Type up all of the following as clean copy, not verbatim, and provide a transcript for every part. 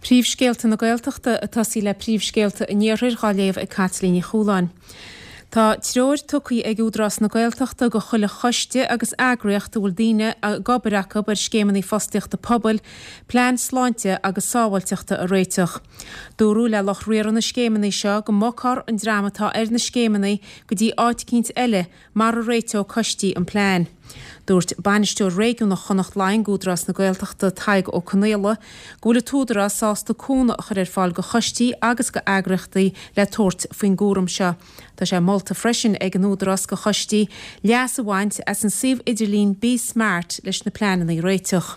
Príomhscéalta na Gaeltachta atá sí le príomhscéalta in Níorir Gáiléamh i Catlíní Chúláin. Tá treoir tucaí ag údras na Gaeltachta go chuile choiste agus agriocht bhfuil daoine a gobareacha bar scémannaí fostaíochta pobal, plán sláinte agus sábhailteachta a réiteach. Dúrú le loch riar na scémannaí seo go mocar an dramatá na scémannaí go dtí áitcínt eile mar a réiteo costí an plán. Dúirt banisteoir réigiún na chonacht lein gúdras na Gaeltachta taig ó Conéla, gúla túdra sásta cúna chuir fáil go chostí agus go agrachtaí le tuairt faoin gúram seo. Tá sé molta freisin ag an údras go chostí leas a bhaint as an sibh idirlín bí smart leis na plánanaí réiteach.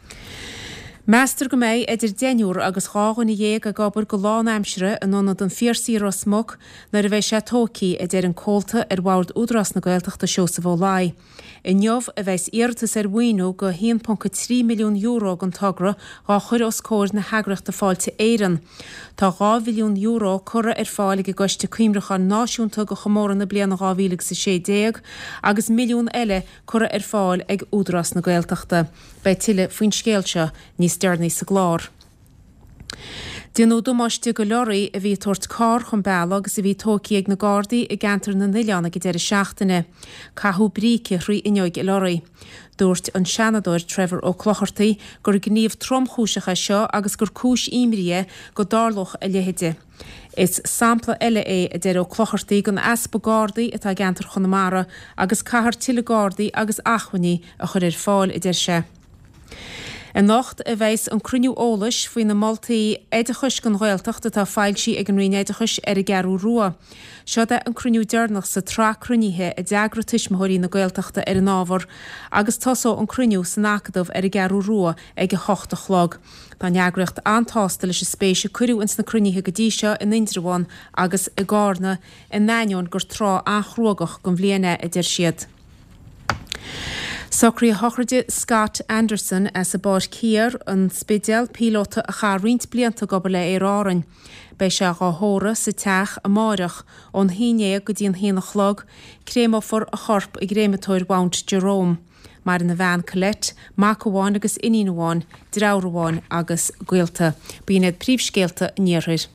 Meastar go méid idir déniúr agus cháganna dhéag a gabar go lán aimsire an anad an fíorsí smog nar a bheith sé tócaí idir an cólta bhard údras na Gaeltachta seo sa bhó lai. I neamh a bheits iartas bhaoinú go 1.3 milliún euro an tagra á chuir os cóir na heagracht fáilte éireann. Tá 2 milliún euro cura fáil go goiste cuimrecha náisiúnta go chomóra na bliana 2016 agus milliún eile cura fáil ag údras na Gaeltachta. Bei tiile faoin scéalte níos dearnaí sa glár. Dínú domáiste go leoraí a bhí tuairt cá chun beala agus a bhí tócaí ag na Gardaí i gceantar na Nilleanna go deireadh seachtaine, cathú bríce thrí inneoig i leoraí. Dúirt an seanadóir Trevor ó Clochartaí gur gníomh tromchúisecha seo agus gur cúis imrie go dárloch a lehéide. Is sampla eile a deir ó Clochartaí gon aspa Gardaí atá gceantar Chonamara agus cahar tiile Gardaí agus achhaní a chuir fáil i d deir sé. In nacht a bheits an cruniú ólais faoin na moltaí éidechus gan Gaeltachta tá fáilsí ag an rion éidechus a gearú rua. Seo an cruniú dearnach sa trá cruníthe a deagra tuismothirí na Gaeltachta an ábhar agus tosó an cruniú san nácadamh a gearú rua ag a hochta chlog. Tá neagracht antásta leis spéise cuiú ins na cruníthe go dtí seo in Indraháin agus i Gárna in Nainiún gur trá anchrógach go bhbliana a dir siad. Socrí hochraide Scott Anderson as a báid cíar an spidéal pílóta a charrint blianta go le árainn. Bei se gáthóra sa teach a máireach ón híné go dtíon híana chlog, crémófar a chorp i gréimetóir Mount Jerome. Mar in na bhean Colette, Macháin agus Iníonháin, Drabháin agus Gaelta. Bíonad príomhscéalta Níorir.